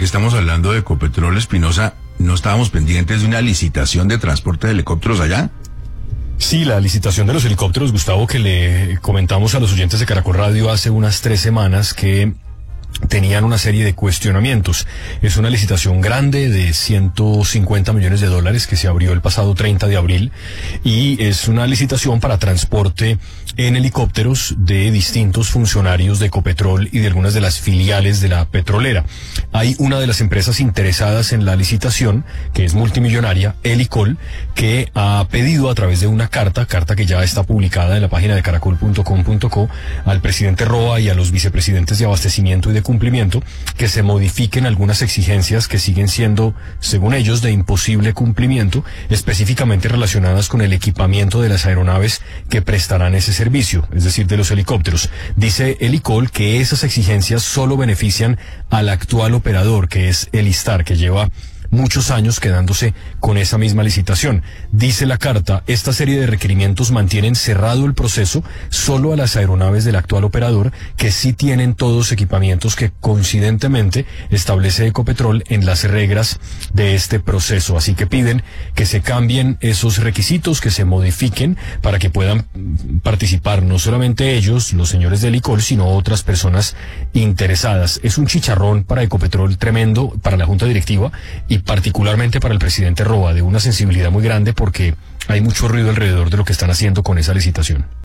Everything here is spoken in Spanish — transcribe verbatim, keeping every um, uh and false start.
que estamos hablando de Ecopetrol, Espinosa, ¿no estábamos pendientes de una licitación de transporte de helicópteros allá? Sí, la licitación de los helicópteros, Gustavo, que le comentamos a los oyentes de Caracol Radio hace unas tres semanas que tenían una serie de cuestionamientos. Es una licitación grande de ciento cincuenta millones de dólares que se abrió el pasado treinta de abril y es una licitación para transporte en helicópteros de distintos funcionarios de Ecopetrol y de algunas de las filiales de la petrolera. Hay una de las empresas interesadas en la licitación, que es multimillonaria, Helicol, que ha pedido a través de una carta, carta que ya está publicada en la página de caracol punto com punto co, al presidente Roa y a los vicepresidentes de abastecimiento y de cumplimiento, que se modifiquen algunas exigencias que siguen siendo, según ellos, de imposible cumplimiento, específicamente relacionadas con el equipamiento de las aeronaves que prestarán ese servicio, es decir, de los helicópteros. Dice Helicol que esas exigencias solo benefician al actual operador, que es Elistar, que lleva muchos años quedándose con esa misma licitación. Dice la carta, esta serie de requerimientos mantienen cerrado el proceso solo a las aeronaves del actual operador, que sí tienen todos equipamientos que coincidentemente establece Ecopetrol en las reglas de este proceso. Así que piden que se cambien esos requisitos, que se modifiquen para que puedan participar no solamente ellos, los señores de Helicol, sino otras personas interesadas. Es un chicharrón para Ecopetrol tremendo, para la Junta Directiva y particularmente para el presidente Roa, de una sensibilidad muy grande porque hay mucho ruido alrededor de lo que están haciendo con esa licitación.